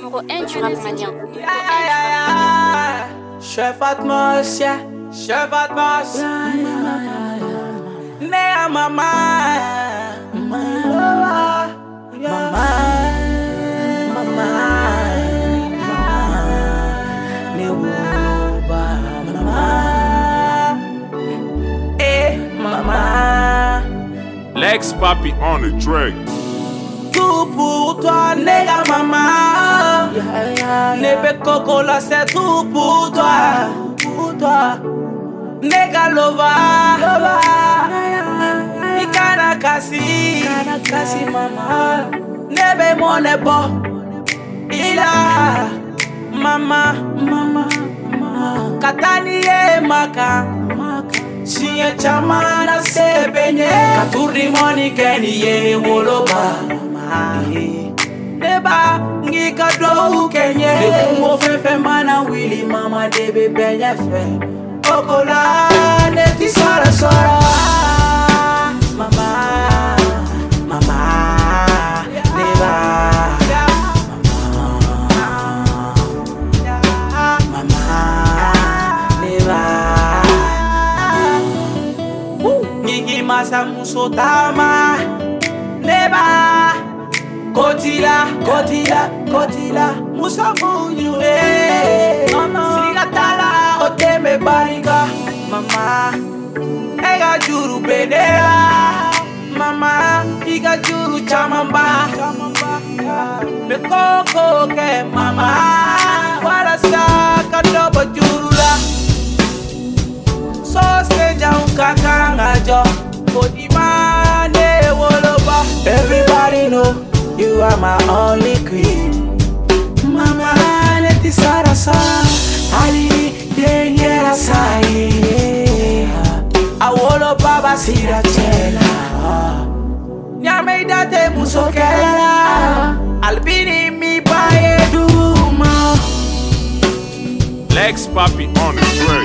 numéro 1 du rap malien. Chef atmosphere, chef atmosphere. Nea mama, mama, mama, ne woba, mama, mama. Lex Papi on the track. Tout pour toi, nega mama. Nebe Coca-Cola, c'est tout pour toi, Nega lova, Ikana kasi, mama. Nebe monebo, ila, mama. Katani ye maka. Siye chamana se benye. Katuri money keni ye woloba. Neba ngika do kenye. Nekungo fefe mana wili mama debe benye fe. Okola neti sora. Mama, neba. Mama, neba. Ngiki masa musotama. Neba. Kotila, musamu yure. Sigatala, oteme bariga. Mama, ega juru benera. Mama, iga juru chamamba. Me koko ke mama. Wala saka dobo juru la. So seja kakanga jo. Kodimane woloba. Everybody know you are my only queen. Mama, let it sarasa. Ali, yengera sai. Awolo baba sira chela. Nyame date musokela. Albini mi bae duma. Lex Papi on the track.